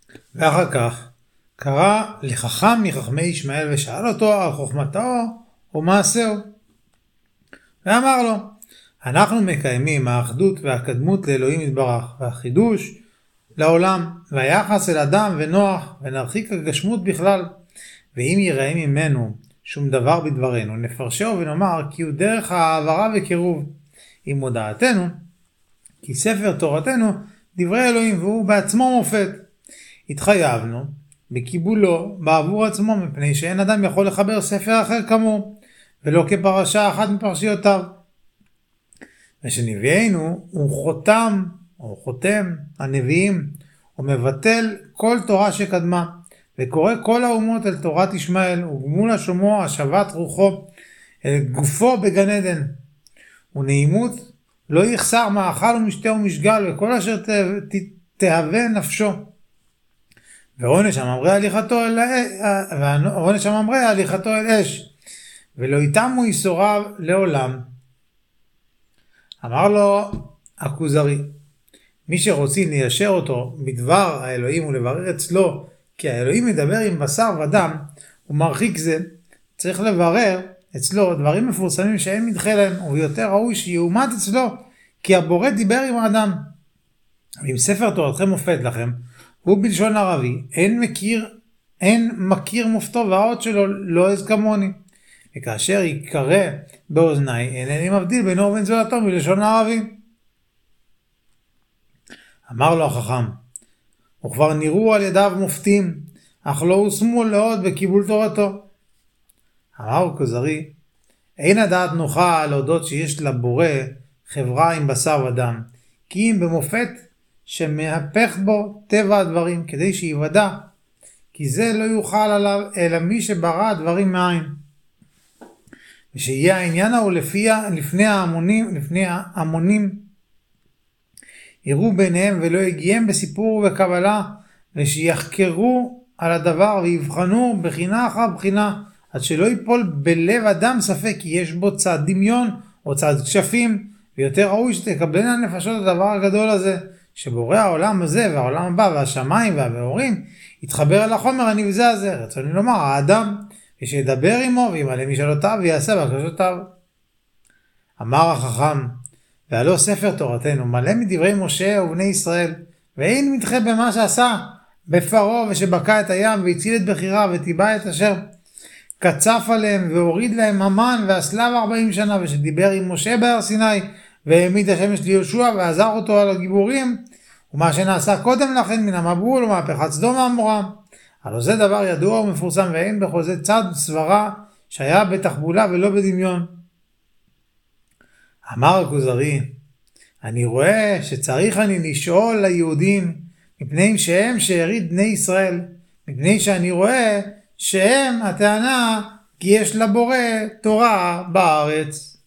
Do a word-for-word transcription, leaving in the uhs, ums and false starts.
ואחר כך קרא לחכם מחכמי ישמעאל ושאל אותו על חוכמתו ומעשהו. ואמר לו, אנחנו מקיימים האחדות והקדמות לאלוהים יתברך, והחידוש לעולם, והיחס אל אדם ונוח, ונרחיק הגשמות בכלל. ואם יראה ממנו שום דבר בדברנו, נפרשהו ונאמר כי הוא דרך העברה וקירוב. עם הודעתנו, כי ספר תורתנו דברי אלוהים, והוא בעצמו מופת. התחייבנו בקיבולו בעבור עצמו, מפני שאין אדם יכול לחבר ספר אחר כמוהו, ולא כפרשה אחת מפרשיותיו. ושנביאנו הוא חותם או חותם הנביאים, ומבטל כל תורה שקדמה, וקורא כל האומות אל תורת ישמעאל, וגמול השומעו השבת רוחו אל גופו בגן עדן. ונעימות לא יחסר מאכל ומשתה ומשגל, וכל אשר תהווה נפשו. ועונש הממרא הליכתו אל ועונש הממרא הליכתו אל אש, ולא יתמו ייסוריו לעולם. אמר לו הכוזרי, מי שרוצים ליישר אותו בדבר האלוהים ולברר אצלו, כי האלוהים מדבר עם בשר ודם, ומרחיק זה, צריך לברר אצלו דברים מפורסמים שאין מדחה להם, ויותר ראוי שיעומד אצלו, כי הבורא דיבר עם האדם. ואם ספר תורתכם מופת לכם, הוא בלשון ערבי, אין מכיר, אין מכיר מופתו והאות שלו לא אז כמוני. וכאשר יקרא באוזניי, אינני מבדיל בינו ובין זולתו בלשון ערבי. אמר לו החכם, וכבר נראו על ידיו מופתים, אך לא הושמו לעוד בקיבול תורתו. אמר הכוזרי, אין הדעת נוחה להודות שיש לבורא חברה עם בשר ודם, כי אם במופת שמהפך בו טבע הדברים, כדי שיוודע, כי זה לא יוכל עליו אלא מי שברא הדברים מאין. ושיהיה העניין הוא לפיה, לפני ההמונים, לפני ההמונים, יראו ביניהם ולא יגיעם בסיפור ובקבלה, ושיחקרו על הדבר ויבחנו בחינה אחר בחינה, עד שלא ייפול בלב אדם ספק כי יש בו צד דמיון או צד כשפים, ויותר ראוי שתקבלנה נפשות הדבר הגדול הזה, שבורא העולם הזה והעולם הבא והשמיים והמאורים יתחבר אל החומר הנבזה הזה, רצוני לומר האדם, ושידבר עמו וימלא משאלותיו ויעשה בקשותיו. אמר החכם, והלא ספר תורתנו מלא מדברי משה ובני ישראל, ואין מתחה במה שעשה בפרעה ושבקע את הים והציל את בחירה וטיבע את אשר קצף עליהם והוריד להם המן והסלב ארבעים שנה, ושדיבר עם משה בהר סיני והעמיד השמש ליהושע ועזר אותו על הגיבורים, ומה שנעשה קודם לכן מן המבול ומהפכת סדום ועמורה. הלא זה דבר ידוע ומפורסם, ואין בכל זה צד סברה שהיה בתחבולה ולא בדמיון. אמר הכוזרי, אני רואה שצריך אני לשאול ליהודים מפני שהם שארית בני ישראל, מפני שאני רואה שהם הטענה כי יש לבורא תורה בארץ.